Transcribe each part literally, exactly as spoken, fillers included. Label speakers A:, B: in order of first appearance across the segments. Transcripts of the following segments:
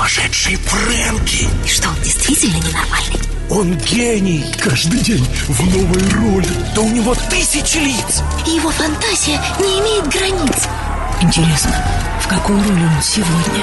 A: сумасшедший Фрэнки.
B: И что, он действительно ненормальный?
A: Он гений. Каждый день в новой роли. Да у него тысячи лиц.
B: И его фантазия не имеет границ.
C: Интересно, в какой роли он сегодня?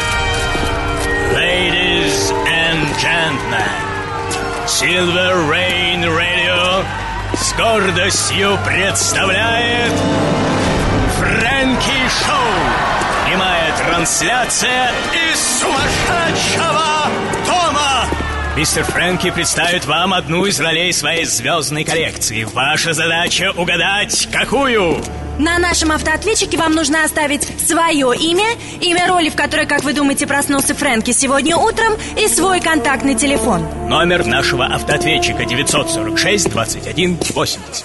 D: Ladies and gentlemen, Silver Rain Radio с гордостью представляет Фрэнки Шоу. Прямая трансляция из сумасшедшего дома. Мистер Фрэнки представит вам одну из ролей своей звездной коллекции. Ваша задача угадать, какую?
E: На нашем автоответчике вам нужно оставить свое имя, имя роли, в которой, как вы думаете, проснулся Фрэнки сегодня утром, и свой контактный телефон.
D: Номер нашего автоответчика девятьсот сорок шесть двадцать один восемьдесят.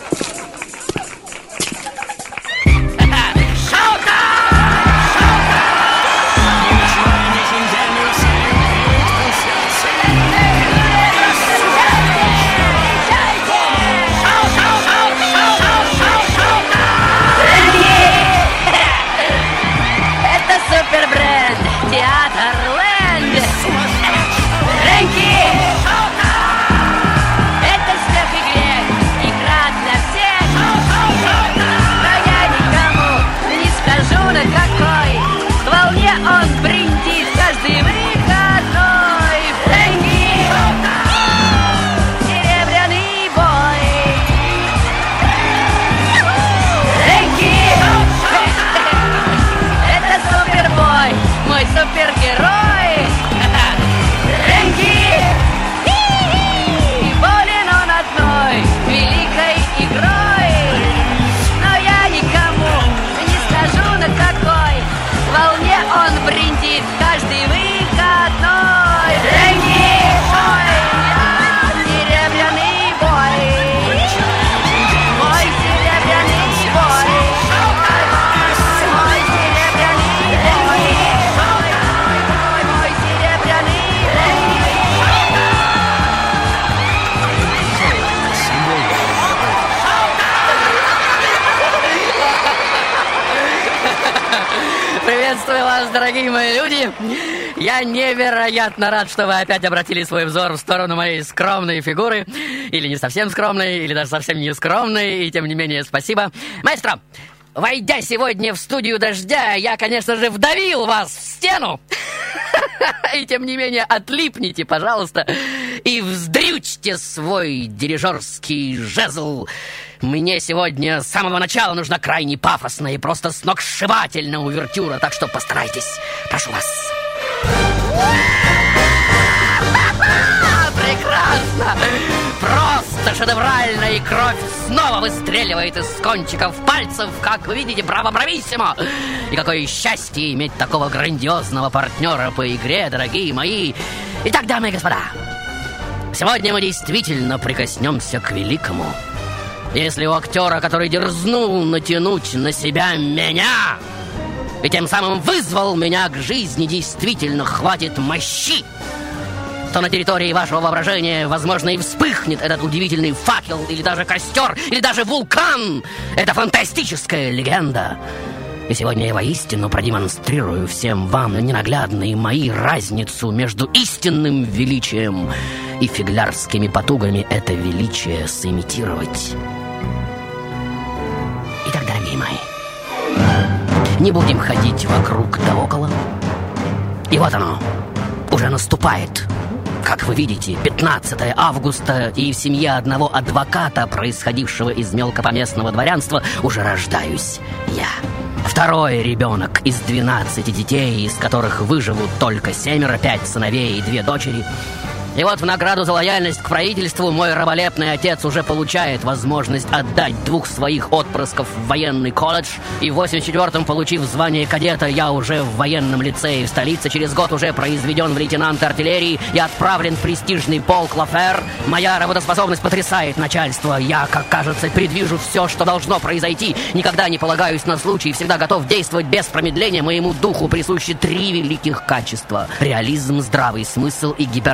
F: Супергерой! Фрэнки! И болен он одной великой игрой. Но я никому не скажу, на какой волне он брендит каждый выходной. Фрэнки! Ой, серебряный бой. Мой серебряный бой. Мой серебряный бой.
G: Приветствую вас, дорогие мои люди. Я невероятно рад, что вы опять обратили свой взор в сторону моей скромной фигуры. Или не совсем скромной, или даже совсем не скромной. И тем не менее, спасибо. Маэстро, войдя сегодня в студию «Дождя», я, конечно же, вдавил вас в стену. И тем не менее, отлипните, пожалуйста, и вздрючьте свой дирижерский жезл. Мне сегодня с самого начала нужна крайне пафосная и просто сногсшибательная увертюра, так что постарайтесь. Прошу вас. Прекрасно! Просто шедеврально, и кровь снова выстреливает из кончиков пальцев, как вы видите, браво-брависсимо! И какое счастье иметь такого грандиозного партнера по игре, дорогие мои! Итак, дамы и господа, сегодня мы действительно прикоснемся к великому. Если у актера, который дерзнул натянуть на себя меня и тем самым вызвал меня к жизни, действительно хватит мощи, то на территории вашего воображения, возможно, и вспыхнет этот удивительный факел, или даже костер, или даже вулкан. Это фантастическая легенда. И сегодня я воистину продемонстрирую всем вам ненаглядные мои разницу между истинным величием и фиглярскими потугами это величие сымитировать. Итак, дорогие мои, не будем ходить вокруг да около. И вот оно, уже наступает. Как вы видите, пятнадцатое августа, и в семье одного адвоката, происходившего из мелкопоместного дворянства, уже рождаюсь я. Второй ребенок из двенадцати детей, из которых выживут только семеро, пять сыновей и две дочери. И вот в награду за лояльность к правительству мой раболепный отец уже получает возможность отдать двух своих отпрысков в военный колледж. И в восемьдесят четвёртом, получив звание кадета, я уже в военном лицее в столице, через год уже произведен в лейтенанты артиллерии и отправлен в престижный полк Лафер. Моя работоспособность потрясает начальство. Я, как кажется, предвижу все, что должно произойти. Никогда не полагаюсь на случай, всегда готов действовать без промедления. Моему духу присущи три великих качества: реализм, здравый смысл и гипертрофирование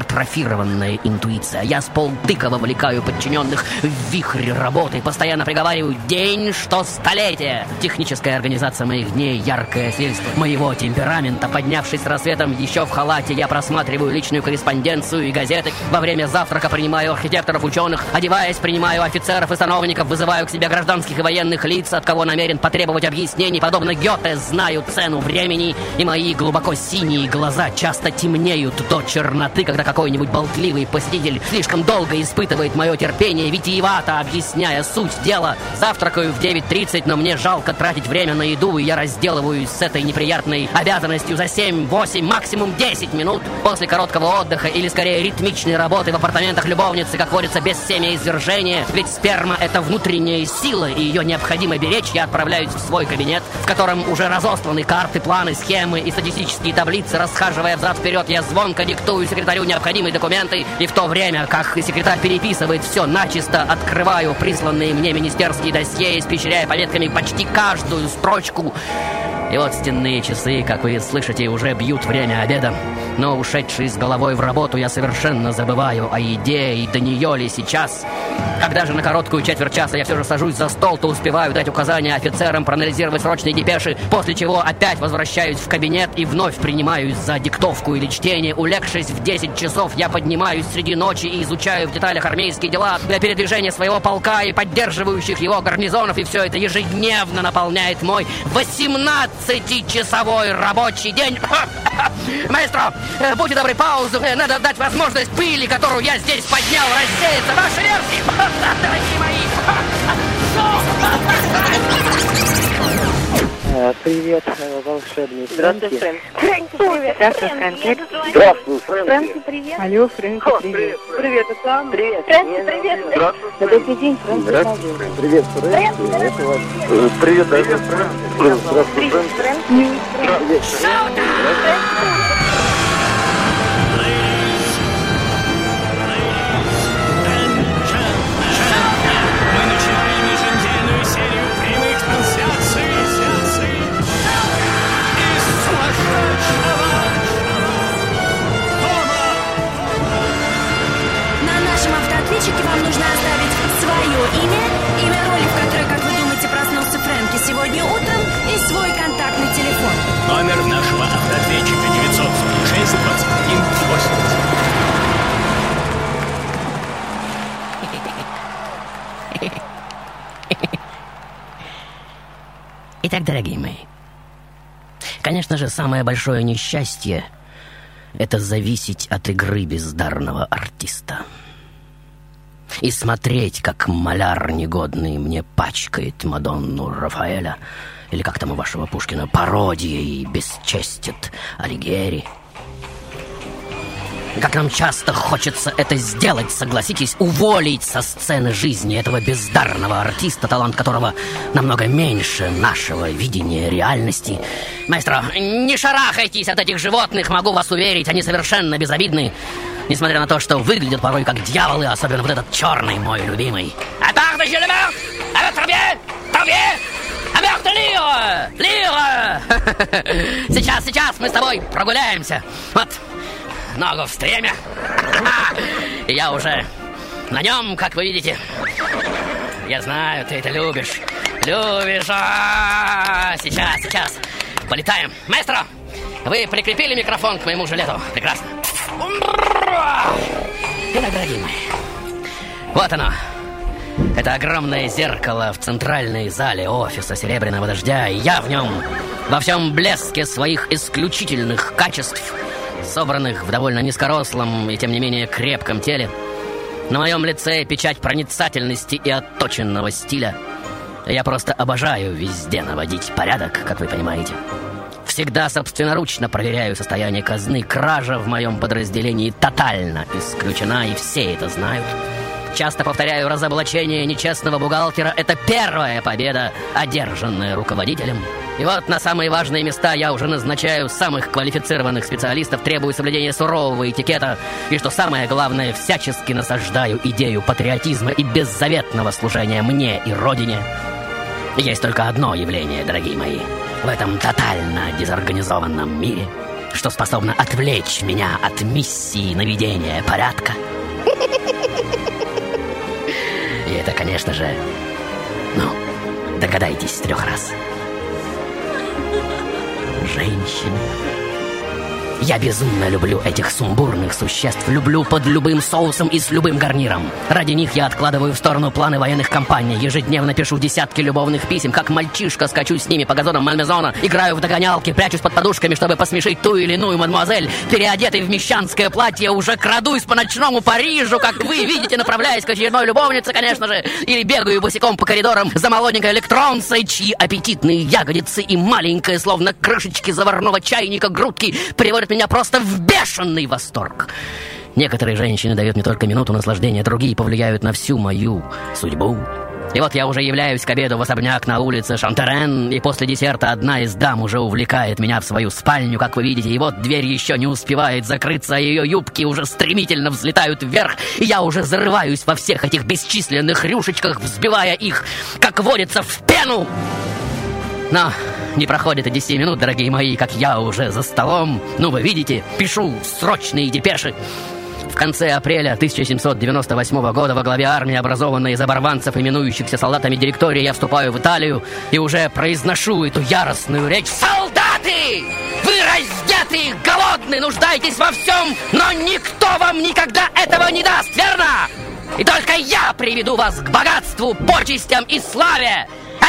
G: квалифицированная интуиция. Я с полтыка вовлекаю подчиненных в вихрь работы, постоянно приговариваю «день, что столетие». Техническая организация моих дней — яркое свидетельство моего темперамента. Поднявшись с рассветом еще в халате, я просматриваю личную корреспонденцию и газеты. Во время завтрака принимаю архитекторов, ученых. Одеваясь, принимаю офицеров и сановников. Вызываю к себе гражданских и военных лиц, от кого намерен потребовать объяснений. Подобно Гёте, знаю цену времени, и мои глубоко синие глаза часто темнеют до черноты, когда какой-нибудь болтливый посетитель слишком долго испытывает мое терпение, витиевато объясняя суть дела. Завтракаю в девять тридцать, но мне жалко тратить время на еду, и я разделываюсь с этой неприятной обязанностью за семь, восемь, максимум десять минут. После короткого отдыха, или скорее ритмичной работы в апартаментах любовницы, как водится, без семяизвержения, ведь сперма — это внутренняя сила, и ее необходимо беречь, я отправляюсь в свой кабинет, в котором уже разосланы карты, планы, схемы и статистические таблицы. Расхаживая взад-вперед, я звонко диктую секретарю необходимые документы, и в то время, как секретарь переписывает все начисто, открываю присланные мне министерские досье, испещряя пометками почти каждую строчку. И вот стенные часы, как вы слышите, уже бьют время обеда. Но, ушедший с головой в работу, я совершенно забываю о еде, и до нее ли сейчас. Когда же на короткую четверть часа я все же сажусь за стол, то успеваю дать указания офицерам, проанализировать срочные депеши, после чего опять возвращаюсь в кабинет и вновь принимаюсь за диктовку или чтение. Улегшись в десять часов, я поднимаюсь среди ночи и изучаю в деталях армейские дела для передвижения своего полка и поддерживающих его гарнизонов, и все это ежедневно наполняет мой восемнадцатичасовой рабочий день. Маэстро, будьте добры, паузу. Надо дать возможность пыли, которую я здесь поднял, рассеяться. Ваши версии, дорогие мои.
H: Привет, волшебный Фрэнки.
I: Фрэнки, привет.
H: Здравствуй, Фрэнки.
I: Здравствуй, Фрэнки, привет.
H: Алло, Фрэнки, привет.
I: Привет, это сам. Привет. Фрэнки, привет.
H: Здравствуй. Добрый день, Фрэнки.
I: Здравствуй.
H: Привет, Фрэнки. Привет,
I: Привет, привет, Фрэнки.
H: Здравствуй, Фрэнки. Привет, Фрэнки.
E: Вам нужно оставить свое имя, имя роли, в которой, как вы думаете, проснулся Фрэнки сегодня утром, и свой контактный телефон.
D: Номер нашего автоответчика девятьсот сорок шесть двадцать один восемьдесят.
G: Итак, дорогие мои, конечно же, самое большое несчастье — это зависеть от игры бездарного артиста. И смотреть, как маляр негодный мне пачкает Мадонну Рафаэля, или как там у вашего Пушкина, пародией бесчестит Алигьери. Как нам часто хочется это сделать, согласитесь, уволить со сцены жизни этого бездарного артиста, талант которого намного меньше нашего видения реальности. Маэстро, не шарахайтесь от этих животных, могу вас уверить, они совершенно безобидны. Несмотря на то, что выглядят порой как дьяволы, особенно вот этот черный, мой любимый. Сейчас, сейчас мы с тобой прогуляемся. Вот, ногу в стремя. И я уже на нем, как вы видите. Я знаю, ты это любишь. Любишь. А-а-а. Сейчас, сейчас. Полетаем. Маэстро, вы прикрепили микрофон к моему жилету. Прекрасно. Итак, дорогие мои, вот оно. Это огромное зеркало в центральной зале офиса Серебряного Дождя, и я в нем во всем блеске своих исключительных качеств, собранных в довольно низкорослом и, тем не менее, крепком теле. На моем лице печать проницательности и отточенного стиля. Я просто обожаю везде наводить порядок, как вы понимаете. Всегда собственноручно проверяю состояние казны. Кража в моем подразделении тотально исключена, и все это знают. Часто повторяю, разоблачение нечестного бухгалтера — это первая победа, одержанная руководителем. И вот на самые важные места я уже назначаю самых квалифицированных специалистов, требую соблюдения сурового этикета, и, что самое главное, всячески насаждаю идею патриотизма и беззаветного служения мне и Родине. Есть только одно явление, дорогие мои, в этом тотально дезорганизованном мире. что способно отвлечь меня от миссии наведения порядка. И это, конечно же, ну, догадайтесь с трех раз. Женщины. Я безумно люблю этих сумбурных существ. Люблю под любым соусом и с любым гарниром. Ради них я откладываю в сторону планы военных кампаний. Ежедневно пишу десятки любовных писем. Как мальчишка скачу с ними по газонам Мальмезона. Играю в догонялки, прячусь под подушками, чтобы посмешить ту или иную мадемуазель. Переодетый в мещанское платье, уже крадусь по ночному Парижу, как вы видите, направляясь к очередной любовнице, конечно же. Или бегаю босиком по коридорам за молоденькой электронцей, чьи аппетитные ягодицы и маленькие, словно крышечки заварного чайника, грудки приводят меня просто в бешеный восторг. Некоторые женщины дают мне только минуту наслаждения, другие повлияют на всю мою судьбу. И вот я уже являюсь к обеду в особняк на улице Шантерен, и после десерта одна из дам уже увлекает меня в свою спальню, как вы видите, и вот дверь еще не успевает закрыться, а ее юбки уже стремительно взлетают вверх, и я уже зарываюсь во всех этих бесчисленных рюшечках, взбивая их, как водится, в пену. Но не проходит и десяти минут, дорогие мои, как я уже за столом. Ну, вы видите, пишу срочные депеши. В конце апреля тысяча семьсот девяносто восьмого года во главе армии, образованной из оборванцев, именующихся солдатами директории, я вступаю в Италию и уже произношу эту яростную речь. Солдаты! Вы раздеты, голодны, нуждаетесь во всем, но никто вам никогда этого не даст, верно? И только я приведу вас к богатству, почестям и славе.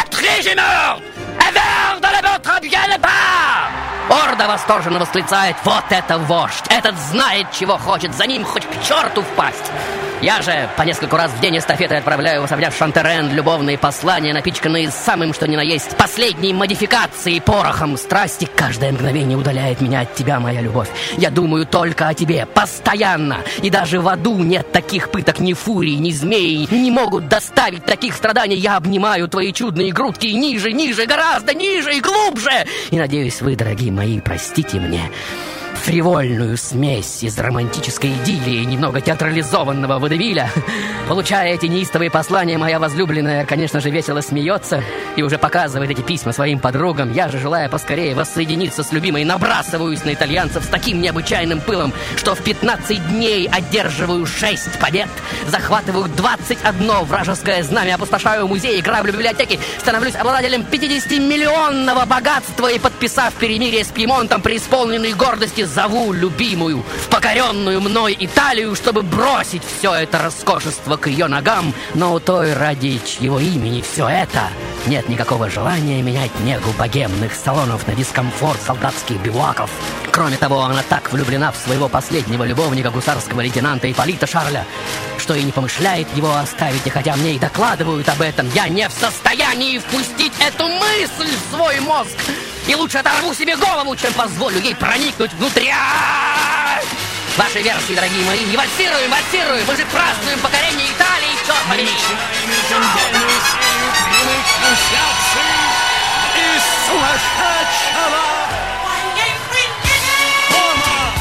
G: Орда восторженно восклицает: вот это вождь! Этот знает, чего хочет, за ним хоть к черту впасть! Я же по нескольку раз в день эстафеты отправляю в особняк Шантерен любовные послания, напичканные самым что ни на есть последней модификацией порохом страсти. Каждое мгновение удаляет меня от тебя, моя любовь. Я думаю только о тебе, постоянно. И даже в аду нет таких пыток, ни фурии, ни змеи не могут доставить таких страданий. Я обнимаю твои чудные грудки ниже, ниже, гораздо ниже и глубже. И надеюсь, вы, дорогие мои, простите мне фривольную смесь из романтической идиллии и немного театрализованного водевиля. Получая эти неистовые послания, моя возлюбленная, конечно же, весело смеется и уже показывает эти письма своим подругам. Я же, желая поскорее воссоединиться с любимой, набрасываюсь на итальянцев с таким необычайным пылом, что в пятнадцать дней одерживаю шесть побед, захватываю двадцать одно вражеское знамя, опустошаю музей, играю в библиотеке, становлюсь обладателем пятидесятимиллионного богатства и, подписав перемирие с Пьемонтом, преисполненный гордости, зову любимую в покоренную мной Италию, чтобы бросить все это роскошество к ее ногам, но у той, ради чьего имени все это, нет никакого желания менять негу богемных салонов на дискомфорт солдатских бивуаков. Кроме того, она так влюблена в своего последнего любовника, гусарского лейтенанта Ипполита Шарля, что и не помышляет его оставить, и хотя мне и докладывают об этом, я не в состоянии впустить эту мысль в свой мозг. И лучше оторву себе голову, чем позволю ей проникнуть внутрь. Ваши версии, дорогие мои, и вальсируем, вальсируем. Мы же празднуем покорение Италии, черт побери.
A: Еженедельную серию прямых трансляций из сумасшедшего дома.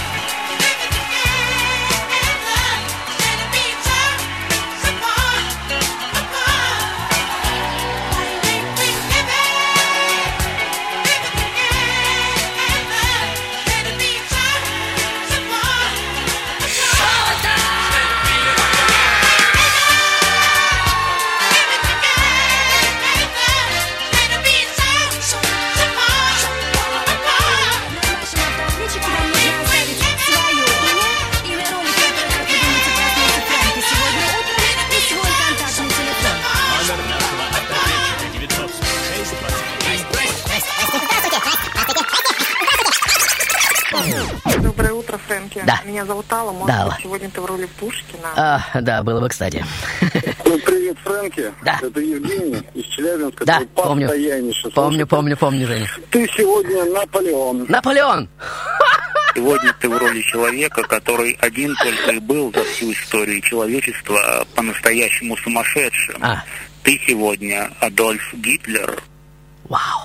H: Доброе утро, Фрэнки.
G: Да.
H: Меня зовут Алла. Может
G: Да,
H: быть,
G: Алла.
H: сегодня ты в роли Пушкина?
G: А, да, было бы кстати.
I: Ну, привет, Фрэнки.
G: Да.
I: Это Евгений из Челябинска.
G: Да,
I: твой
G: помню.
I: постояннейший
G: Помню,
I: слушатель.
G: помню, помню, Женя.
I: Ты сегодня Наполеон.
G: Наполеон!
J: Сегодня ты в роли человека, который один только и был за всю историю человечества по-настоящему сумасшедшим.
G: А.
J: Ты сегодня Адольф Гитлер.
G: Вау!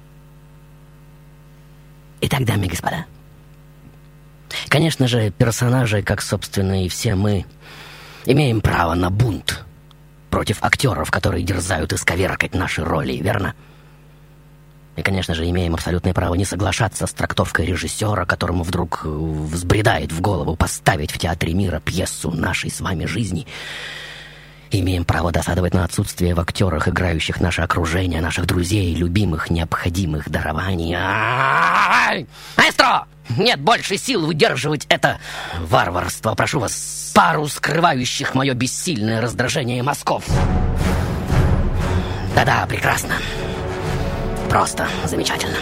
G: Итак, дамы и господа, конечно же, персонажи, как, собственно, и все мы, имеем право на бунт против актеров, которые дерзают исковеркать наши роли, верно? И, конечно же, имеем абсолютное право не соглашаться с трактовкой режиссера, которому вдруг взбредает в голову поставить в театре мира пьесу нашей с вами жизни. Имеем право досадовать на отсутствие в актерах, играющих наше окружение, наших друзей, любимых, необходимых дарований. Ай! Маэстро! Нет больше сил выдерживать это варварство. Прошу вас, пару скрывающих мое бессильное раздражение мазков. Да-да, прекрасно. Просто замечательно.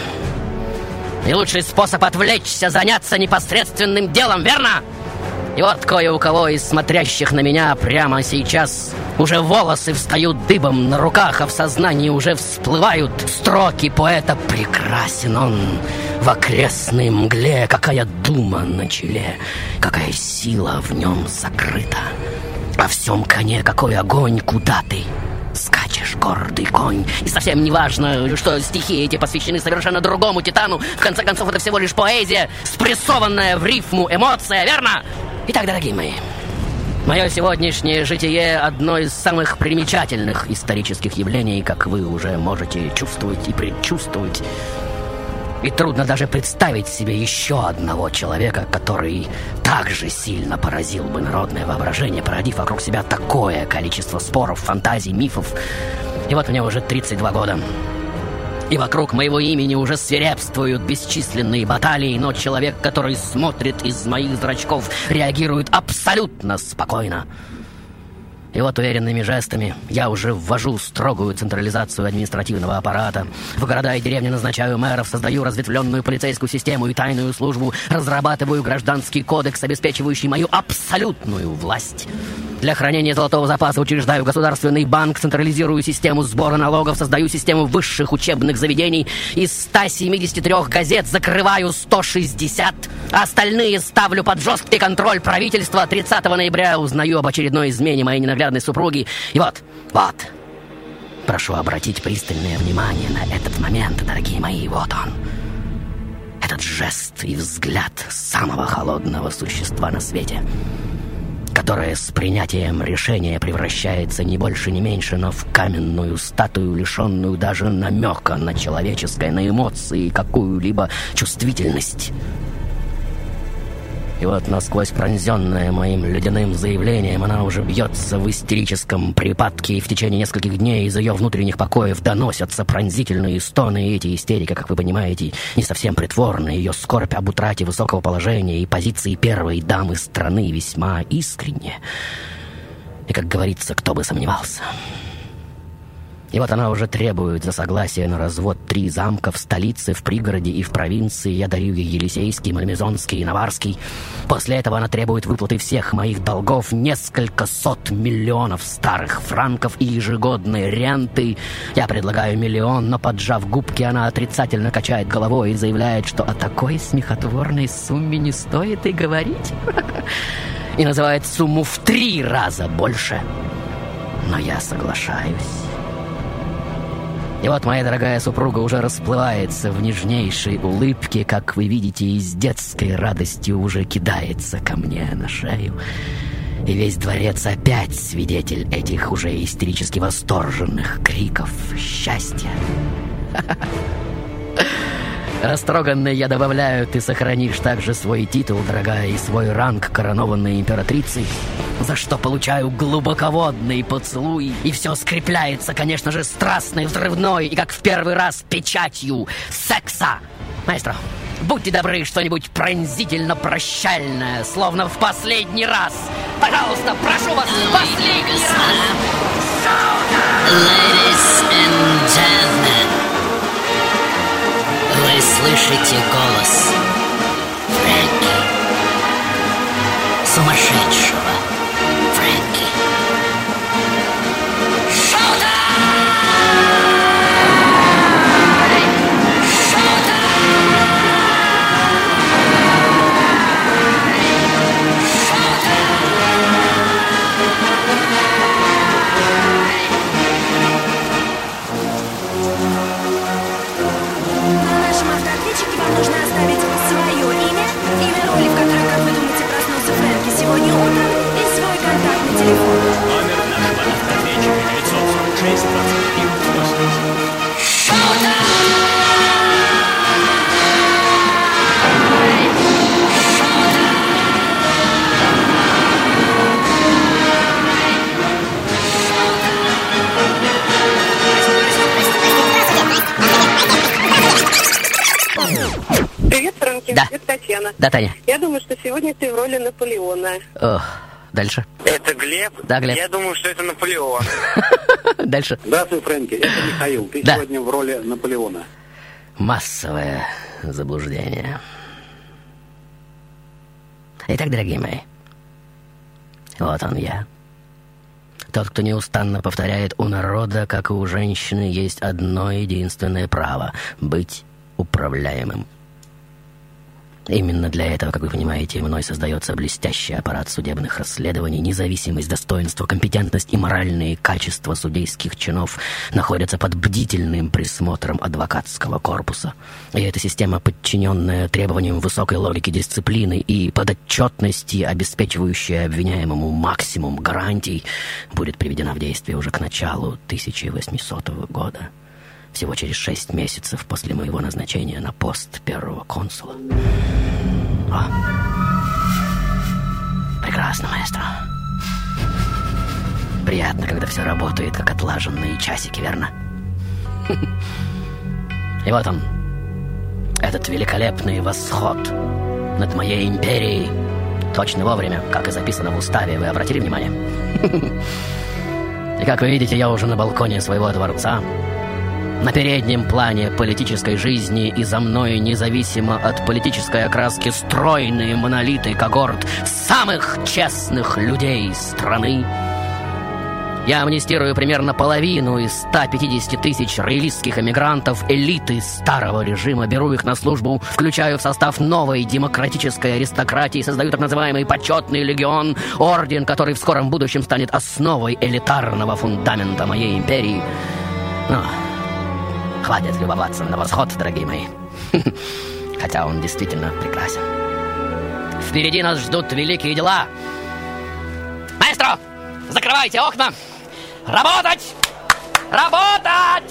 G: И лучший способ отвлечься — заняться непосредственным делом, верно? И вот кое у кого из смотрящих на меня прямо сейчас уже волосы встают дыбом на руках, а в сознании уже всплывают строки поэта. Прекрасен он в окрестной мгле, какая дума на челе, какая сила в нем закрыта. Во всем коне какой огонь, куда ты скачешь, гордый конь. И совсем не важно, что стихи эти посвящены совершенно другому титану. В конце концов, это всего лишь поэзия, спрессованная в рифму эмоция, верно? Итак, дорогие мои, мое сегодняшнее житие — одно из самых примечательных исторических явлений, как вы уже можете чувствовать и предчувствовать. И трудно даже представить себе еще одного человека, который так же сильно поразил бы народное воображение, породив вокруг себя такое количество споров, фантазий, мифов. И вот мне уже тридцать два года. И вокруг моего имени уже свирепствуют бесчисленные баталии, но человек, который смотрит из моих зрачков, реагирует абсолютно спокойно. И вот уверенными жестами я уже ввожу строгую централизацию административного аппарата. В города и деревни назначаю мэров, создаю разветвленную полицейскую систему и тайную службу, разрабатываю гражданский кодекс, обеспечивающий мою абсолютную власть. Для хранения золотого запаса учреждаю государственный банк, централизирую систему сбора налогов, создаю систему высших учебных заведений. Из ста семидесяти трёх газет закрываю сто шестьдесят, а остальные ставлю под жесткий контроль правительства. тридцатого ноября узнаю об очередной измене моей ненаглядной супруги. И вот, вот, прошу обратить пристальное внимание на этот момент, дорогие мои, вот он. Этот жест и взгляд самого холодного существа на свете, которое с принятием решения превращается не больше, не меньше, но в каменную статую, лишенную даже намека на человеческое, на эмоции, какую-либо чувствительность. И вот насквозь пронзенная моим ледяным заявлением, она уже бьется в истерическом припадке, и в течение нескольких дней из ее внутренних покоев доносятся пронзительные стоны, и эти истерики, как вы понимаете, не совсем притворные. Ее скорбь об утрате высокого положения и позиции первой дамы страны весьма искренне. И, как говорится, кто бы сомневался. И вот она уже требует за согласие на развод три замка в столице, в пригороде и в провинции. Я дарю ей Елисейский, Мальмезонский и Наварский. После этого она требует выплаты всех моих долгов, несколько сот миллионов старых франков и ежегодной ренты. Я предлагаю миллион, но, поджав губки, она отрицательно качает головой и заявляет, что о такой смехотворной сумме не стоит и говорить. И называет сумму в три раза больше. Но я соглашаюсь. И вот моя дорогая супруга уже расплывается в нежнейшей улыбке, как вы видите, и с детской радостью уже кидается ко мне на шею. И весь дворец опять свидетель этих уже истерически восторженных криков счастья. Растроганный я добавляю: ты сохранишь также свой титул, дорогая, и свой ранг коронованной императрицы, за что получаю глубоководный поцелуй. И все скрепляется, конечно же, страстной, взрывной и, как в первый раз, печатью секса. Маэстро, будьте добры, что-нибудь пронзительно прощальное, словно в последний раз. Пожалуйста, прошу вас, в последний раз.
K: Ladies and gentlemen, вы слышите голос Фрэнки, сумасшедшего Фрэнки.
E: Вам нужно оставить свое имя, имя роли, в которой, как вы думаете, проснулся Фрэнки сегодня утром,
H: Фрэнки.
G: Да.
H: Это Татьяна.
G: Да, Таня.
H: Я думаю, что сегодня ты в роли Наполеона.
G: Ох, дальше.
J: Это Глеб?
G: Да, Глеб.
J: Я думаю, что это Наполеон.
G: Дальше.
I: Здравствуй, Фрэнки. Это Михаил. Ты
G: Да.
I: сегодня в роли Наполеона.
G: Массовое заблуждение. Итак, дорогие мои, вот он я. Тот, кто неустанно повторяет: у народа, как и у женщины, есть одно единственное право — быть управляемым. Именно для этого, как вы понимаете, мной создается блестящий аппарат судебных расследований. Независимость, достоинство, компетентность и моральные качества судейских чинов находятся под бдительным присмотром адвокатского корпуса. И эта система, подчиненная требованиям высокой логики, дисциплины и подотчетности, обеспечивающая обвиняемому максимум гарантий, будет приведена в действие уже к началу тысяча восьмисотого года. Всего через шесть месяцев после моего назначения на пост первого консула. О, прекрасно, маэстро. Приятно, когда все работает, как отлаженные часики, верно? И вот он, этот великолепный восход над моей империей. Точно вовремя, как и записано в уставе, вы обратили внимание? И как вы видите, я уже на балконе своего дворца, на переднем плане политической жизни, и за мной, независимо от политической окраски, стройные монолиты когорт самых честных людей страны. Я амнистирую примерно половину из ста пятидесяти тысяч роялистских эмигрантов элиты старого режима, беру их на службу, включаю в состав новой демократической аристократии, создаю так называемый почетный легион, орден, который в скором будущем станет основой элитарного фундамента моей империи. Но хватит любоваться на восход, дорогие мои. Хотя он действительно прекрасен. Впереди нас ждут великие дела. Маэстро, закрывайте окна! Работать! Работать!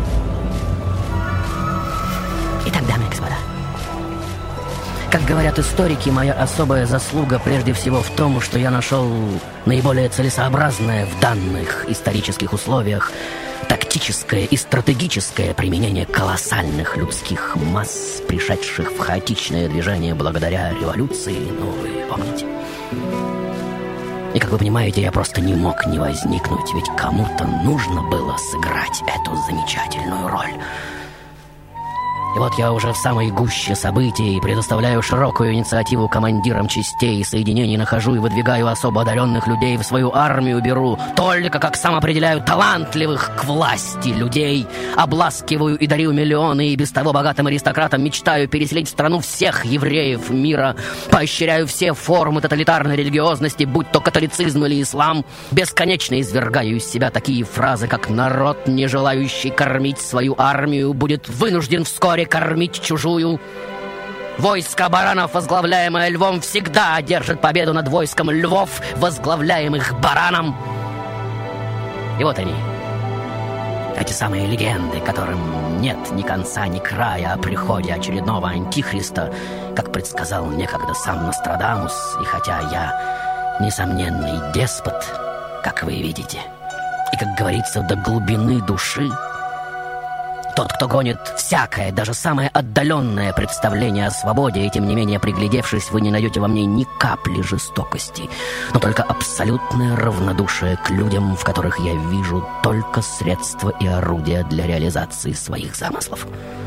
G: Итак, дамы и господа, как говорят историки, моя особая заслуга прежде всего в том, что я нашел наиболее целесообразное в данных исторических условиях тактическое и стратегическое применение колоссальных людских масс, пришедших в хаотичное движение благодаря революции, ну, вы помните. И, как вы понимаете, я просто не мог не возникнуть, ведь кому-то нужно было сыграть эту замечательную роль. И вот я уже в самой гуще событий предоставляю широкую инициативу командирам частей и соединений, нахожу и выдвигаю особо одаренных людей в свою армию, беру только, как сам определяю, талантливых к власти людей, обласкиваю и дарю миллионы, и без того богатым аристократам мечтаю переселить в страну всех евреев мира, поощряю все формы тоталитарной религиозности, будь то католицизм или ислам, бесконечно извергаю из себя такие фразы, как «народ, не желающий кормить свою армию, будет вынужден вскоре кормить чужую». Войско баранов, возглавляемое львом, всегда одержит победу над войском львов, возглавляемых бараном. И вот они, эти самые легенды, которым нет ни конца, ни края о приходе очередного антихриста, как предсказал некогда сам Нострадамус. И хотя я несомненный деспот, как вы видите, и, как говорится, до глубины души, тот, кто гонит всякое, даже самое отдаленное представление о свободе, и тем не менее, приглядевшись, вы не найдете во мне ни капли жестокости, но только абсолютное равнодушие к людям, в которых я вижу только средства и орудия для реализации своих замыслов.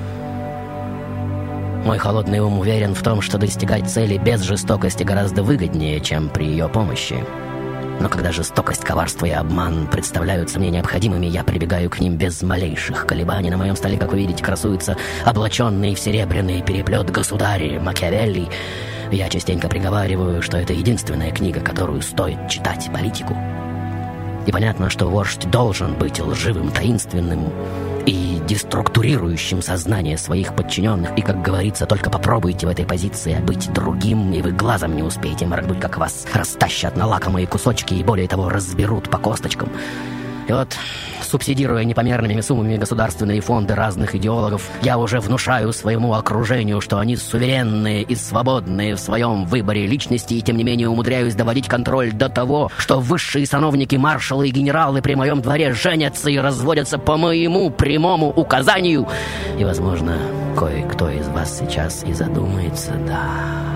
G: Мой холодный ум уверен в том, что достигать цели без жестокости гораздо выгоднее, чем при ее помощи. Но когда жестокость, коварство и обман представляются мне необходимыми, я прибегаю к ним без малейших колебаний. На моем столе, как вы видите, красуется облаченный в серебряный переплет государь Макиавелли. Я частенько приговариваю, что это единственная книга, которую стоит читать политику. И понятно, что вождь должен быть лживым, таинственным и деструктурирующим сознание своих подчиненных. И, как говорится, только попробуйте в этой позиции быть другим, и вы глазом не успеете моргнуть, как вас растащат на лакомые кусочки и, более того, разберут по косточкам. И вот субсидируя непомерными суммами государственные фонды разных идеологов, я уже внушаю своему окружению, что они суверенные и свободные в своем выборе личности, и тем не менее умудряюсь доводить контроль до того, что высшие сановники, маршалы и генералы при моем дворе женятся и разводятся по моему прямому указанию. И, возможно, кое-кто из вас сейчас и задумается, да,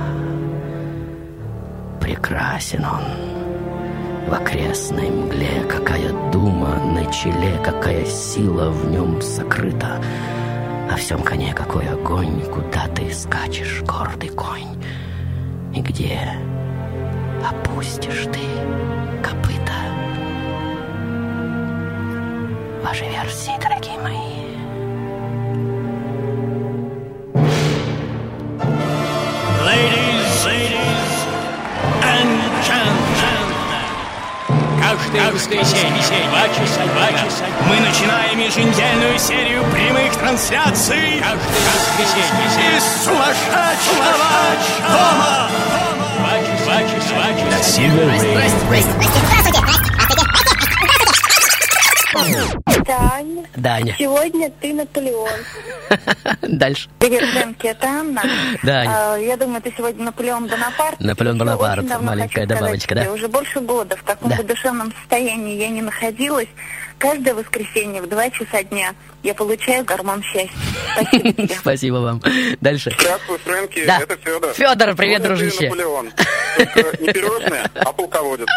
G: прекрасен он. В окрестной мгле какая дума на челе, какая сила в нем сокрыта. А в сём коне какой огонь, куда ты скачешь, гордый конь, и где опустишь ты копыта. Ваши версии, дорогие мои.
D: Ladies, ladies and gentlemen, каждое воскресенье, два часа, два часа, мы начинаем еженедельную серию прямых трансляций. Каждое воскресенье из сумасшедшего дома. Два часа, два часа, два часа.
H: Таня.
G: Даня.
H: Сегодня ты Наполеон.
G: Дальше.
H: Привет, Фрэнки, это Анна.
G: Даня.
H: А, я думаю, ты сегодня Наполеон Бонапарт.
G: Наполеон Бонапарт,
H: Очень давно
G: маленькая
H: хочу
G: добавочка,
H: сказать
G: да?
H: тебе, уже больше года в таком
G: Да.
H: задушевном состоянии я не находилась. Каждое воскресенье в два часа дня я получаю гормон счастья. Спасибо тебе.
G: Спасибо вам. Дальше.
I: Здравствуй, Фрэнки,
G: Да.
I: это Федор.
G: Федор, привет,
I: Вот
G: дружище.
I: ты Наполеон. Только не пирожное, а полководец.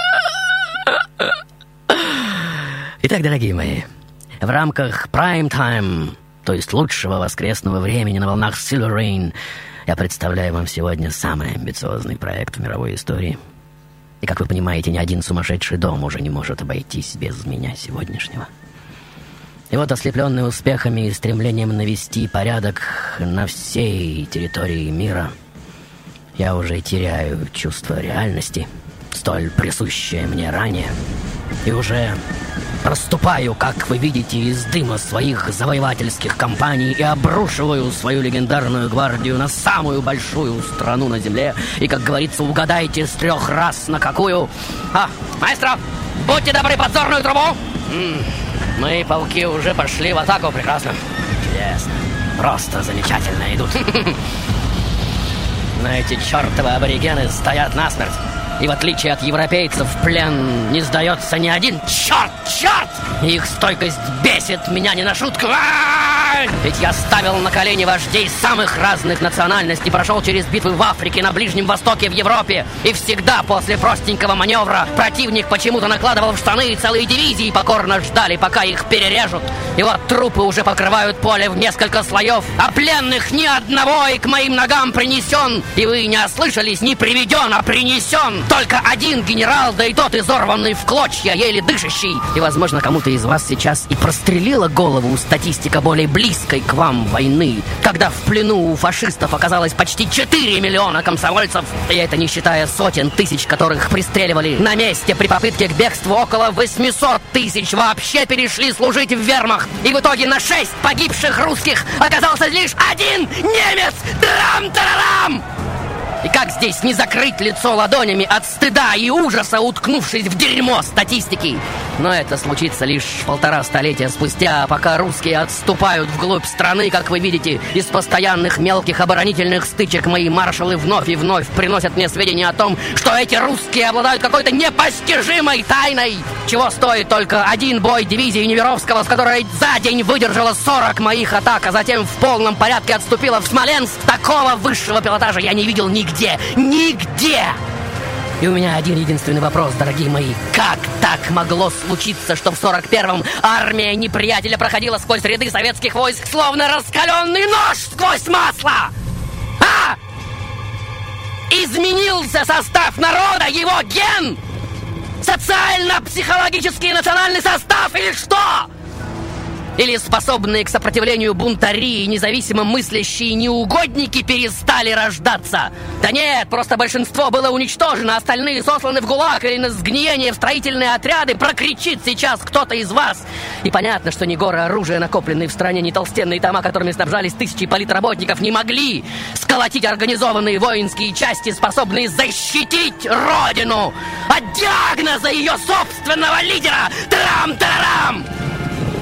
G: Итак, дорогие мои, в рамках Prime Time, то есть лучшего воскресного времени на волнах Silver Rain, я представляю вам сегодня самый амбициозный проект в мировой истории. И, как вы понимаете, ни один сумасшедший дом уже не может обойтись без меня сегодняшнего. И вот, ослепленный успехами и стремлением навести порядок на всей территории мира, я уже теряю чувство реальности, столь присущее мне ранее, и уже проступаю, как вы видите, из дыма своих завоевательских кампаний и обрушиваю свою легендарную гвардию на самую большую страну на земле. И, как говорится, угадайте с трех раз на какую. А, маэстро, будьте добры, подзорную трубу. М-м, мои полки уже пошли в атаку. Прекрасно. Чудесно. Просто замечательно идут. Но эти чертовы аборигены стоят насмерть. И в отличие от европейцев в плен не сдается ни один. Черт, черт! И их стойкость бесит меня не на шутку. А-а-а! Ведь я ставил на колени вождей самых разных национальностей, прошел через битвы в Африке, на Ближнем Востоке, в Европе. И всегда после простенького маневра противник почему-то накладывал в штаны, и целые дивизии покорно ждали, пока их перережут. И вот трупы уже покрывают поле в несколько слоев, а пленных ни одного и к моим ногам принесен. И вы не ослышались, не приведен, а принесен. Только один генерал, да и тот изорванный в клочья, еле дышащий. И, возможно, кому-то из вас сейчас и прострелила голову статистика более близкой к вам войны, когда в плену у фашистов оказалось почти четыре миллиона комсомольцев. И это не считая сотен тысяч, которых пристреливали на месте при попытке к бегству. Около восемьсот тысяч вообще перешли служить в вермахт. И в итоге на шесть погибших русских оказался лишь один немец. Трам-тарарам! И как здесь не закрыть лицо ладонями от стыда и ужаса, уткнувшись в дерьмо статистики? Но это случится лишь полтора столетия спустя, пока русские отступают вглубь страны. Как вы видите, из постоянных мелких оборонительных стычек мои маршалы вновь и вновь приносят мне сведения о том, что эти русские обладают какой-то непостижимой тайной. Чего стоит только один бой дивизии Неверовского, с которой за день выдержала сорок моих атак, а затем в полном порядке отступила в Смоленск. Такого высшего пилотажа я не видел нигде. Нигде! Нигде! И у меня один единственный вопрос, дорогие мои. Как так могло случиться, что в сорок первом армия неприятеля проходила сквозь ряды советских войск, словно раскаленный нож сквозь масло? А? Изменился состав народа, его ген? Социально-психологический национальный состав или что? Или способные к сопротивлению бунтари и независимо мыслящие неугодники перестали рождаться? Да нет, просто большинство было уничтожено, остальные сосланы в ГУЛАГ или на сгниение в строительные отряды. Прокричит сейчас кто-то из вас. И понятно, что ни горы оружия, накопленные в стране, ни толстенные тома, которыми снабжались тысячи политработников, не могли сколотить организованные воинские части, способные защитить Родину от диагноза ее собственного лидера. Трам-тарам!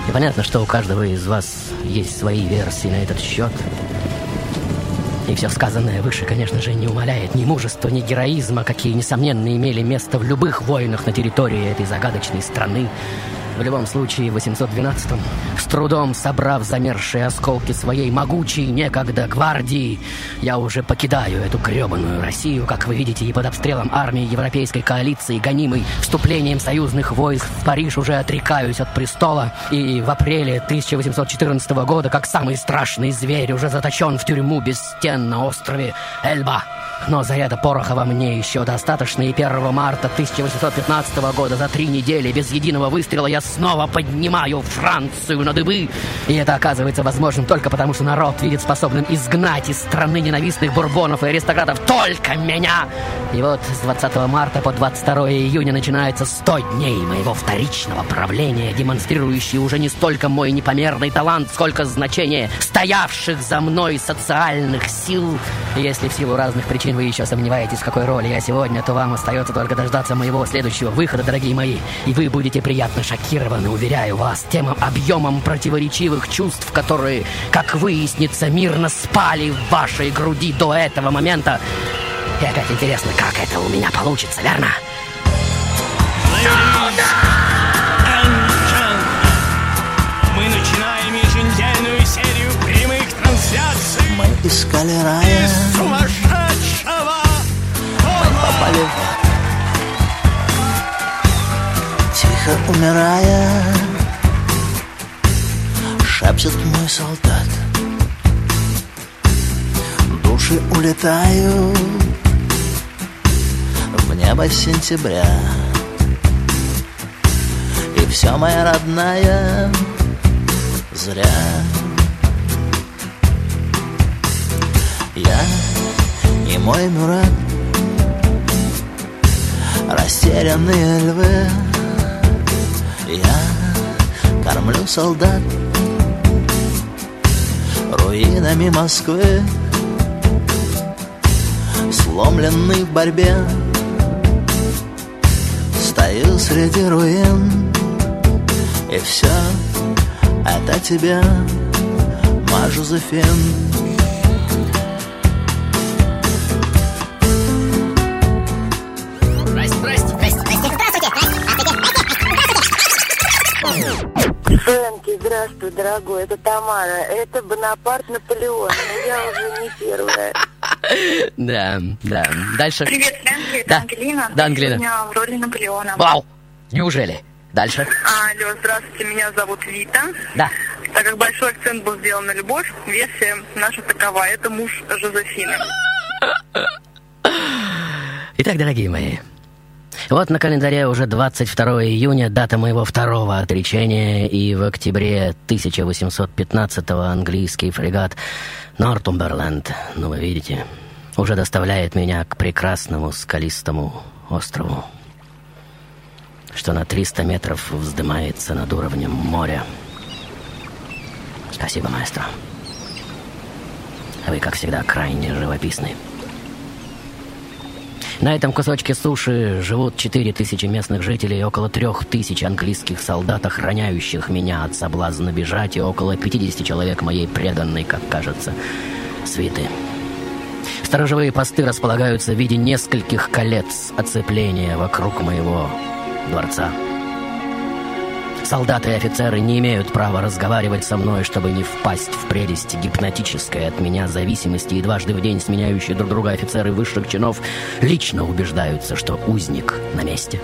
G: И понятно, что у каждого из вас есть свои версии на этот счет. И все сказанное выше, конечно же, не умаляет ни мужества, ни героизма, какие, несомненно, имели место в любых войнах на территории этой загадочной страны. В любом случае, в восемьсот двенадцатом, с трудом собрав замерзшие осколки своей могучей некогда гвардии, я уже покидаю эту гребаную Россию, как вы видите, и под обстрелом армии европейской коалиции, гонимой вступлением союзных войск в Париж, уже отрекаюсь от престола. И в апреле тысяча восемьсот четырнадцатого года, как самый страшный зверь, уже заточен в тюрьму без стен на острове Эльба. Но заряда пороха во мне еще достаточно, и первого марта тысяча восемьсот пятнадцатого года, за три недели, без единого выстрела, я снова поднимаю Францию на дыбы. И это оказывается возможным только потому, что народ видит способным изгнать из страны ненавистных бурбонов и аристократов только меня. И вот с двадцатого марта по двадцать второе июня начинается сто дней моего вторичного правления, демонстрирующие уже не столько мой непомерный талант, сколько значение стоявших за мной социальных сил. И если в силу разных причин вы еще сомневаетесь, в какой роли я сегодня, то вам остается только дождаться моего следующего выхода, дорогие мои. И вы будете приятно шокированы, уверяю вас, тем объемом противоречивых чувств, которые, как выяснится, мирно спали в вашей груди до этого момента. И опять интересно, как это у меня получится, верно?
D: Мы начинаем еженедельную серию прямых трансляций.
L: Мы искали рая.
D: Из сумасшедшего
L: Мы попали в ад. Тихо умирая, шепчет мой солдат. Души улетают в небо сентября. И все, моя родная, зря. Я и мой Мурат, растерянные львы. Я кормлю солдат руинами Москвы, сломленный в борьбе. Стою среди руин, и все это тебе, ма Жозефин.
H: Фрэнки, здравствуй, дорогой, это Тамара. Это Бонапарт Наполеон, но я уже не первая.
G: Да, да. Дальше.
H: Привет, Фрэнки, это
G: да.
H: Ангелина.
G: Да, Ангелина.
H: Сегодня в роли Наполеона.
G: Вау, неужели? Дальше.
H: Алло, здравствуйте, меня зовут Вита.
G: Да.
H: Так как большой акцент был сделан на любовь, версия наша такова. Это муж Жозефины.
G: Итак, дорогие мои, вот на календаре уже двадцать второе июня, дата моего второго отречения, и в октябре тысяча восемьсот пятнадцатого английский фрегат Нортумберленд, ну вы видите, уже доставляет меня к прекрасному скалистому острову, что на триста метров вздымается над уровнем моря. Спасибо, маэстро. Вы, как всегда, крайне живописны. На этом кусочке суши живут четыре тысячи местных жителей и около трех тысяч английских солдат, охраняющих меня от соблазна бежать, и около пятидесяти человек моей преданной, как кажется, свиты. Сторожевые посты располагаются в виде нескольких колец оцепления вокруг моего дворца. Солдаты и офицеры не имеют права разговаривать со мной, чтобы не впасть в прелесть гипнотической от меня зависимости, и дважды в день сменяющие друг друга офицеры высших чинов лично убеждаются, что узник на месте.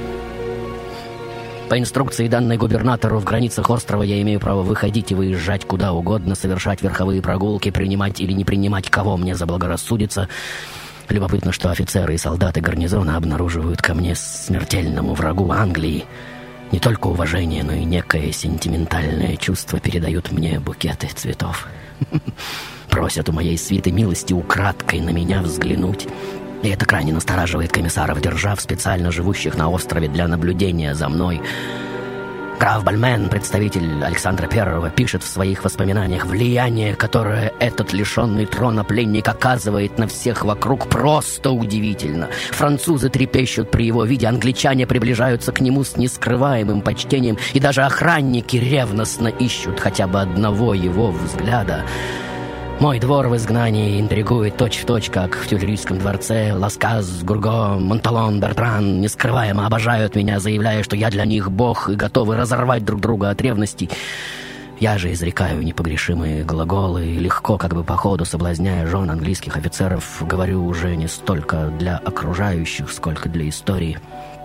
G: По инструкции, данной губернатору, в границах острова я имею право выходить и выезжать куда угодно, совершать верховые прогулки, принимать или не принимать, кого мне заблагорассудится. Любопытно, что офицеры и солдаты гарнизона обнаруживают ко мне, смертельному врагу Англии, не только уважение, но и некое сентиментальное чувство, передают мне букеты цветов. Просят у моей свиты милости украдкой на меня взглянуть. И это крайне настораживает комиссаров держав, специально живущих на острове для наблюдения за мной. Граф Бальмен, представитель Александра Первого, пишет в своих воспоминаниях: влияние, которое этот лишенный трона пленник оказывает на всех вокруг, просто удивительно. Французы трепещут при его виде, англичане приближаются к нему с нескрываемым почтением, и даже охранники ревностно ищут хотя бы одного его взгляда. Мой двор в изгнании интригует точь-в-точь, как в Тюильрийском дворце. Ласказ, Гурго, Монталон, Бертран нескрываемо обожают меня, заявляя, что я для них бог, и готовы разорвать друг друга от ревности. Я же изрекаю непогрешимые глаголы, и легко, как бы по ходу соблазняя жен английских офицеров, говорю уже не столько для окружающих, сколько для истории,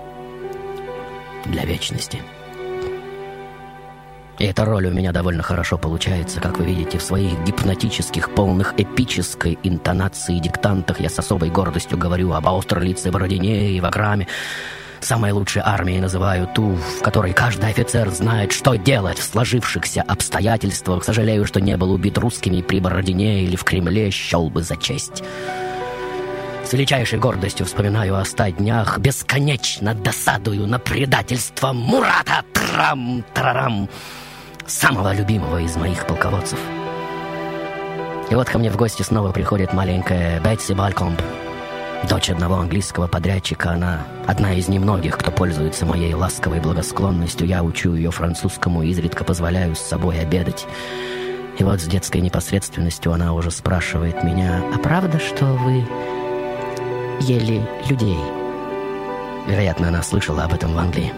G: для вечности. И эта роль у меня довольно хорошо получается. Как вы видите, в своих гипнотических, полных эпической интонации диктантах я с особой гордостью говорю об Аустерлице, Бородине и Ваграме. Самой лучшей армией называю ту, в которой каждый офицер знает, что делать в сложившихся обстоятельствах. Сожалею, что не был убит русскими при Бородине или в Кремле, счел бы за честь. С величайшей гордостью вспоминаю о ста днях, бесконечно досадую на предательство Мурата Трам-Тарарам, самого любимого из моих полководцев. И вот ко мне в гости снова приходит маленькая Бетси Балькомб, дочь одного английского подрядчика. Она одна из немногих, кто пользуется моей ласковой благосклонностью. Я учу ее французскому, изредка позволяю с собой обедать. И вот с детской непосредственностью она уже спрашивает меня: «А правда, что вы ели людей?» Вероятно, она слышала об этом в Англии.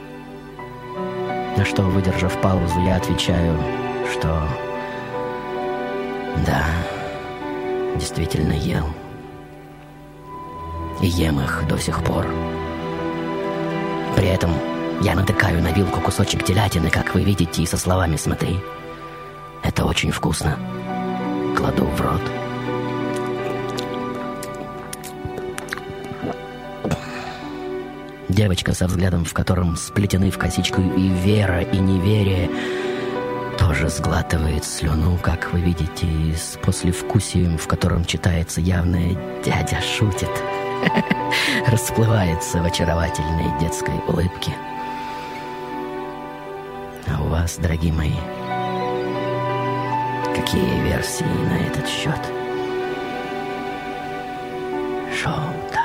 G: На что, выдержав паузу, я отвечаю, что да, действительно ел. И ем их до сих пор. При этом я натыкаю на вилку кусочек телятины, как вы видите, и со словами: «Смотри, это очень вкусно». Кладу в рот. Девочка со взглядом, в котором сплетены в косичку и вера, и неверие, тоже сглатывает слюну, как вы видите, и с послевкусием, в котором читается явное «дядя шутит», расплывается в очаровательной детской улыбке. А у вас, дорогие мои, какие версии на этот счет? Шоу-тайм.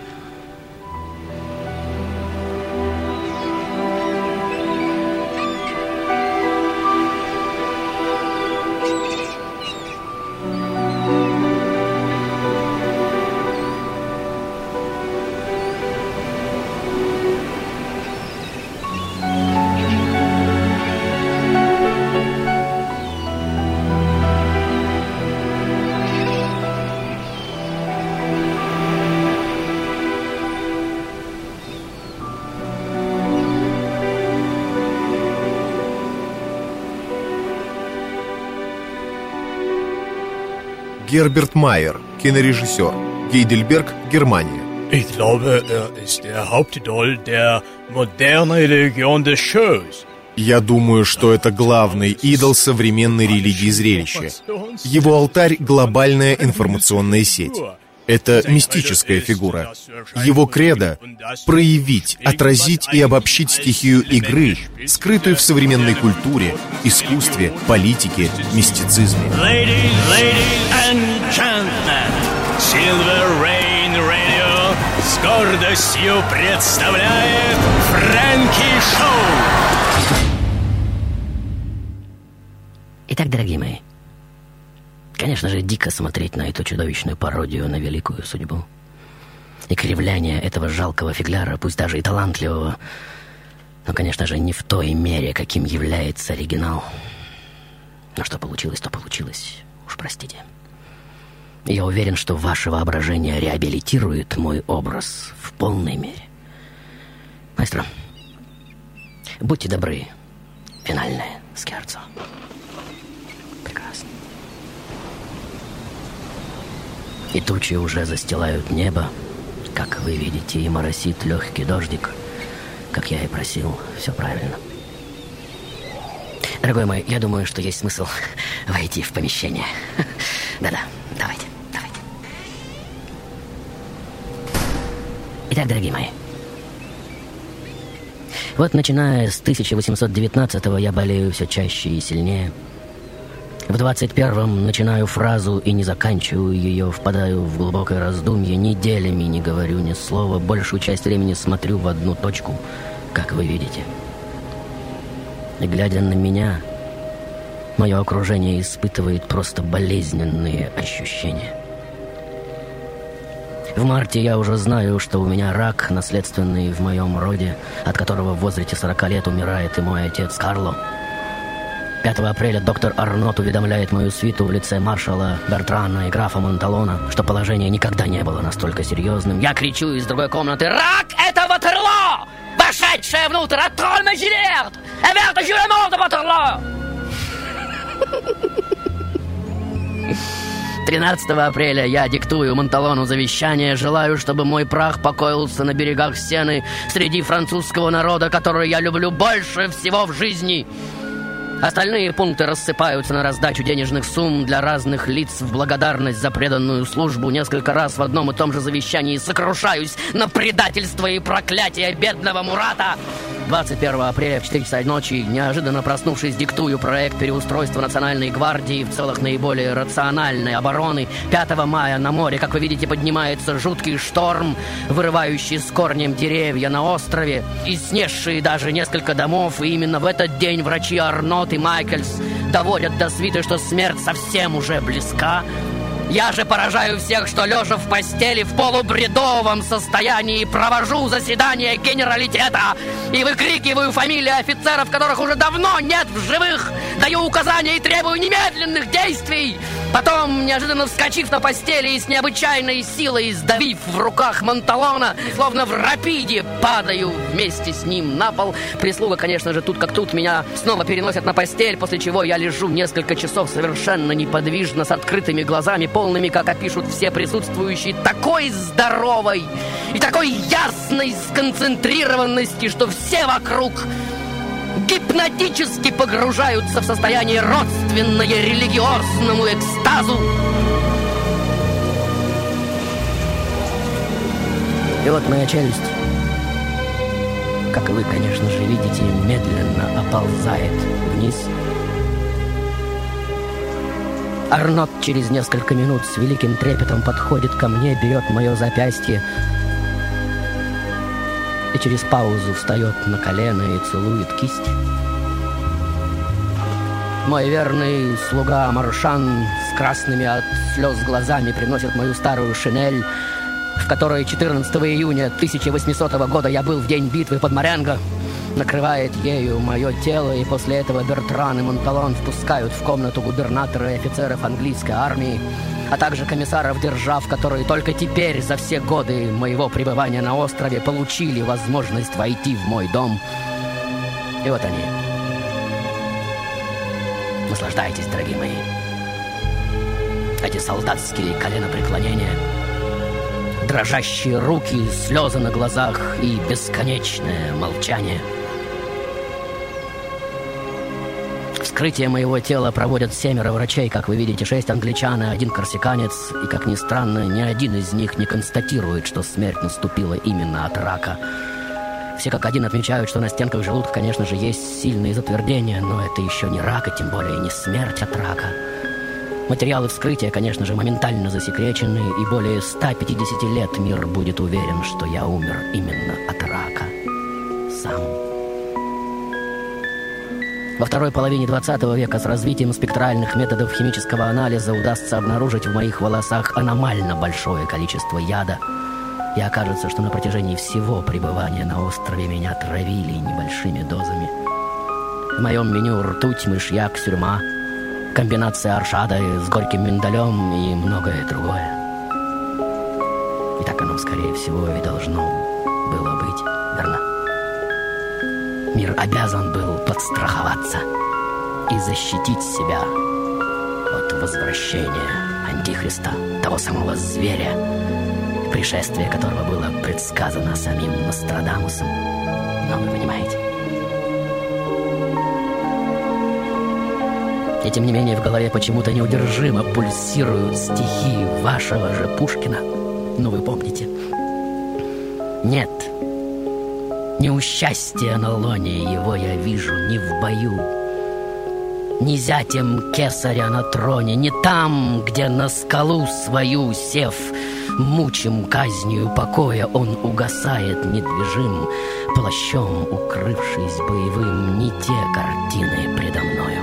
M: Герберт Майер, кинорежиссер. Гейдельберг, Германия.
A: Ich glaube, er ist der Hauptidol der modernen Religion des Shows.
M: Я думаю, что это главный идол современной религии зрелища. Его алтарь — глобальная информационная сеть. Это мистическая фигура. Его кредо — проявить, отразить и обобщить стихию игры, скрытую в современной культуре, искусстве, политике, мистицизме.
D: Ladies, ladies and gentlemen, Silver Rain Radio с гордостью представляет Фрэнки Шоу.
G: Итак, дорогие мои, конечно же, дико смотреть на эту чудовищную пародию на великую судьбу. И кривляние этого жалкого фигляра, пусть даже и талантливого, но, конечно же, не в той мере, каким является оригинал. Но что получилось, то получилось. Уж простите. Я уверен, что ваше воображение реабилитирует мой образ в полной мере. Маэстро, будьте добры, финальное скерцо. Прекрасно. И тучи уже застилают небо, как вы видите, и моросит легкий дождик, как я и просил. Все правильно. Дорогой мой, я думаю, что есть смысл войти в помещение. Да-да, давайте, давайте. Итак, дорогие мои, Вот начиная с тысяча восемьсот девятнадцатого я болею все чаще и сильнее. В двадцать первом начинаю фразу и не заканчиваю ее, впадаю в глубокое раздумье, неделями не говорю ни слова, большую часть времени смотрю в одну точку, как вы видите. И глядя на меня, мое окружение испытывает просто болезненные ощущения. В марте я уже знаю, что у меня рак, наследственный в моем роде, от которого в возрасте сорока лет умирает и мой отец Карло. пятого апреля доктор Арнот уведомляет мою свиту в лице маршала Бертрана и графа Монталона, что положение никогда не было настолько серьезным. Я кричу из другой комнаты: «Рак — это Ватерлоо! Вошедшая внутрь от трольной жилет! Эверта Жюлемонта Ватерлоо!» тринадцатого апреля я диктую Монталону завещание, желаю, чтобы мой прах покоился на берегах Сены среди французского народа, который я люблю больше всего в жизни. Остальные пункты рассыпаются на раздачу денежных сумм для разных лиц в благодарность за преданную службу. Несколько раз в одном и том же завещании сокрушаюсь на предательство и проклятие бедного Мурата. двадцать первого апреля в четыре часа ночи, неожиданно проснувшись, диктую проект переустройства Национальной гвардии в целых наиболее рациональной обороны. пятого мая на море, как вы видите, поднимается жуткий шторм, вырывающий с корнем деревья на острове и снесшие даже несколько домов. И именно в этот день врачи Арнот и Майкельс доводят до свиты, что смерть совсем уже близка. Я же поражаю всех, что, лежа в постели в полубредовом состоянии, провожу заседание генералитета и выкрикиваю фамилии офицеров, которых уже давно нет в живых, даю указания и требую немедленных действий. Потом, неожиданно вскочив на постели и с необычайной силой сдавив в руках Монталона, словно в рапиде, падаю вместе с ним на пол. Прислуга, конечно же, тут как тут меня снова переносят на постель, после чего я лежу несколько часов совершенно неподвижно, с открытыми глазами, полными, как опишут все присутствующие, такой здоровой и такой ясной сконцентрированности, что все вокруг гипнотически погружаются в состояние родственное религиозному экстазу. И вот моя челюсть, как вы, конечно же, видите, медленно оползает вниз. Арнот через несколько минут с великим трепетом подходит ко мне, берет мое запястье и через паузу встает на колено и целует кисть. Мой верный слуга Маршан с красными от слез глазами приносит мою старую шинель, в которой четырнадцатого июня тысяча восьмисотого года я был в день битвы под Маренго, накрывает ею мое тело, и после этого Бертран и Монталон впускают в комнату губернатора и офицеров английской армии, а также комиссаров держав, которые только теперь, за все годы моего пребывания на острове, получили возможность войти в мой дом. И вот они. Наслаждайтесь, дорогие мои. Эти солдатские коленопреклонения, дрожащие руки, слезы на глазах и бесконечное молчание. Вскрытие моего тела проводят семеро врачей, как вы видите, шесть англичан и один корсиканец. И, как ни странно, ни один из них не констатирует, что смерть наступила именно от рака. Все как один отмечают, что на стенках желудка, конечно же, есть сильные затвердения, но это еще не рак, и тем более не смерть от рака. Материалы вскрытия, конечно же, моментально засекречены, и более ста пятидесяти лет мир будет уверен, что я умер именно от рака. Сам. Во второй половине двадцатого века с развитием спектральных методов химического анализа удастся обнаружить в моих волосах аномально большое количество яда. И окажется, что на протяжении всего пребывания на острове меня травили небольшими дозами. В моем меню ртуть, мышьяк, сюрьма, комбинация аршада с горьким миндалем и многое другое. И так оно, скорее всего, и должно было быть, верно? Мир обязан был подстраховаться и защитить себя от возвращения Антихриста, того самого зверя, пришествие которого было предсказано самим Нострадамусом. Но вы понимаете. И тем не менее в голове почему-то неудержимо пульсируют стихи вашего же Пушкина. Ну вы помните. Нет, Не у счастья на лоне его я вижу не в бою, не зятем кесаря на троне, не там, где на скалу свою сев, мучим казнью покоя, он угасает недвижим, плащом укрывшись боевым. Не те картины предо мною,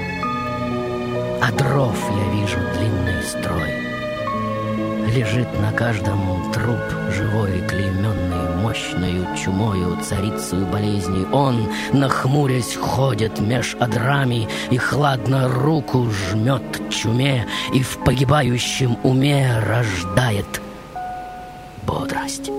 G: а дров я вижу длинный строй. Лежит на каждом труп живой, клейменный мощною чумою, царицею болезней. Он, нахмурясь, ходит меж одрами и хладно руку жмет чуме, и в погибающем уме рождает бодрость.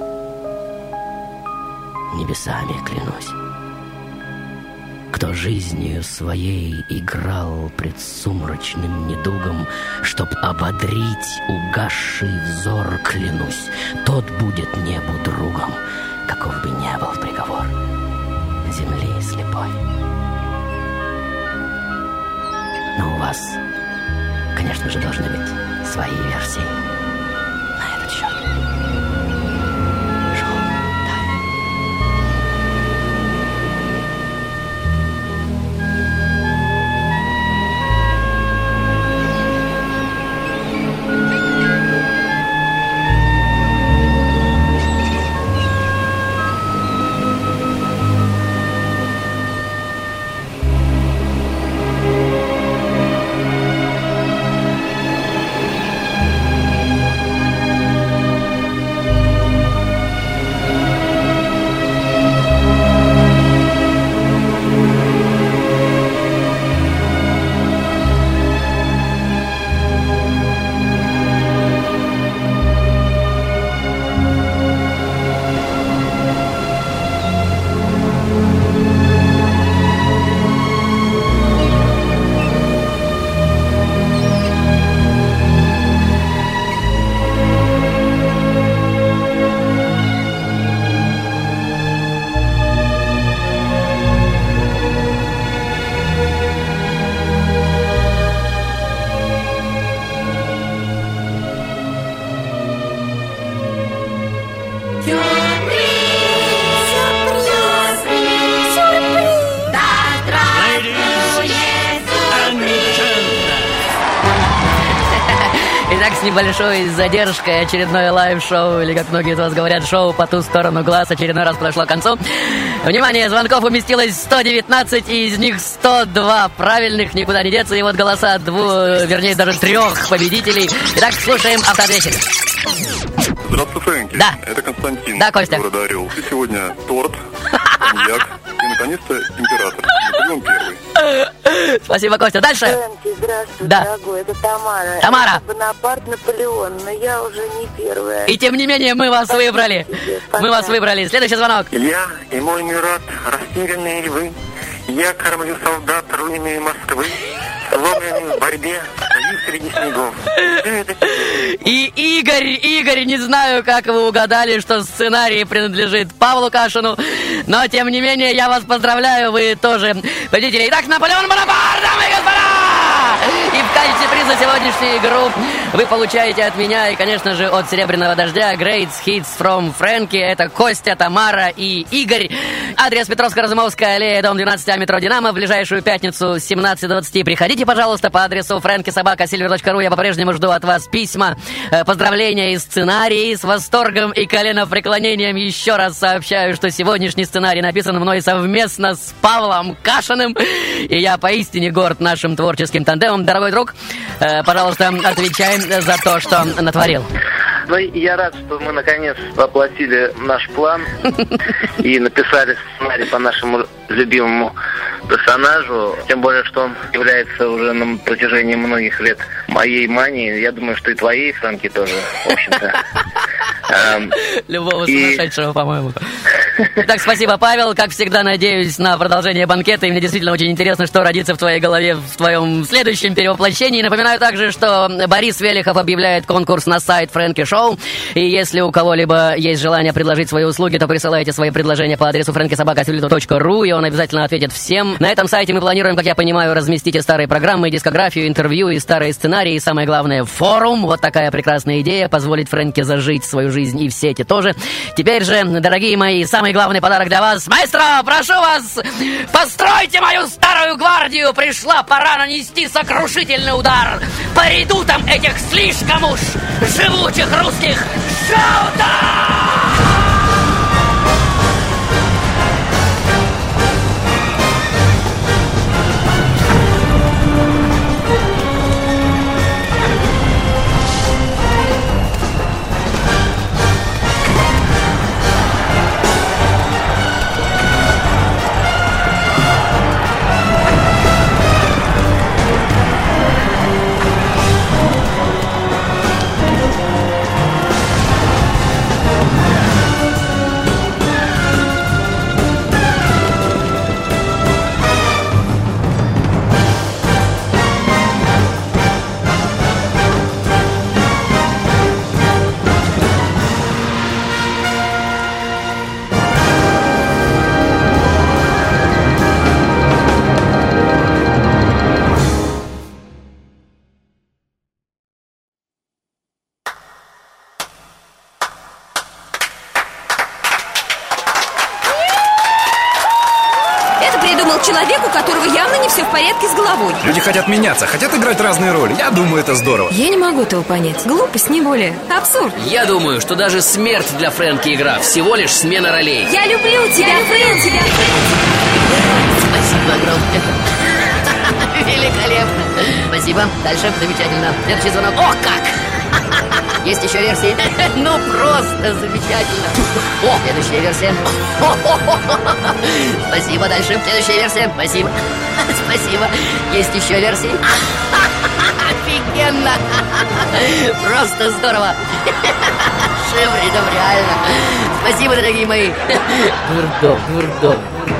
G: Небесами клянусь, кто жизнью своей играл пред сумрачным недугом, чтоб ободрить угасший взор, клянусь, тот будет небу другом, каков бы ни был приговор земли слепой. Но у вас, конечно же, должны быть свои версии на этот счет. Небольшой задержкой очередное лайв-шоу, или, как многие из вас говорят, шоу «По ту сторону глаз» очередной раз подошло к концу. Внимание, звонков уместилось сто девятнадцать, и из них сто два правильных, никуда не деться. И вот голоса двух, вернее, даже трех победителей. Итак, слушаем автоответчика.
I: Здравствуй, Фрэнки.
G: Да.
I: Это Константин.
G: Да, Костя.
I: Города Орел. И сегодня торт, коньяк и, наконец-то, император. Наполеон Первый.
G: Спасибо, Костя. Дальше.
N: Фрэнки, здравствуй,
G: да.
N: дорогой. Это Тамара.
G: Тамара.
N: Это Бонапарт, Наполеон, но я уже не первая.
G: И тем не менее мы вас Спасибо выбрали. Тебе. Мы вас выбрали. Следующий звонок.
J: Я и мой Мират, растерянные львы. Я кормлю солдат руинами Москвы. Сломленный в борьбе, стою среди снегов.
G: И Игорь, Игорь, не знаю, как вы угадали, что сценарий принадлежит Павлу Кашину, но, тем не менее, я вас поздравляю, вы тоже победители. Итак, Наполеон Бонапарт, дамы и господа! И в качестве приза сегодняшнюю игру вы получаете от меня и, конечно же, от Серебряного Дождя Great Hits from Frankie. Это Костя, Тамара и Игорь. Адрес Петровско-Разумовская аллея, дом двенадцать А, метро «Динамо». В ближайшую пятницу с семнадцати до двадцати приходите, пожалуйста, по адресу фрэнки собака сильвер точка ру. Я по-прежнему жду от вас письма, поздравления и сценарии. С восторгом и коленопреклонением еще раз сообщаю, что сегодняшний сценарий написан мной совместно с Павлом Кашиным. И я поистине горд нашим творческим тандемом. Дорогой друг, пожалуйста, отвечай за то, что натворил.
O: Ну, я рад, что мы наконец воплотили наш план и написали сценарий по нашему любимому персонажу. Тем более, что он является уже на протяжении многих лет моей манией. Я думаю, что и твоей, Фрэнки, тоже, в общем-то.
G: Любого сумасшедшего, по-моему. Так, спасибо, Павел. Как всегда, надеюсь на продолжение банкета. И мне действительно очень интересно, что родится в твоей голове в твоем следующем перевоплощении. Напоминаю также, что Борис Велихов объявляет конкурс на сайт Фрэнки Шоу. И если у кого-либо есть желание предложить свои услуги, то присылайте свои предложения по адресу фрэнки собака сильвер точка ру, и он обязательно ответит всем. На этом сайте мы планируем, как я понимаю, разместить и старые программы, и дискографию, интервью, и старые сценарии, и самое главное, форум. Вот такая прекрасная идея, позволить Фрэнке зажить свою жизнь и в сети тоже. Теперь же, дорогие мои, самое самый главный подарок для вас. Маэстро, прошу вас, постройте мою старую гвардию. Пришла пора нанести сокрушительный удар по редутам этих слишком уж живучих русских шаутов!
E: Человек, у которого явно не все в порядке с головой.
A: Люди хотят меняться, хотят играть разные роли. Я думаю, это здорово.
C: Я не могу этого понять. Глупость, не более. Абсурд.
G: Я думаю, что даже смерть для Фрэнки игра. Всего лишь смена ролей.
E: Я люблю тебя, Фрэнки.
G: Спасибо огромное. Великолепно. Спасибо. Дальше. Замечательно. Следующий звонок. О, как! Есть еще версии? Ну, просто замечательно. О, следующая версия. Спасибо, дальше. Следующая версия. Спасибо. Спасибо. Есть еще версии? Офигенно. Просто здорово. Шифридом, реально. Спасибо, дорогие мои. Дурдом, дурдом.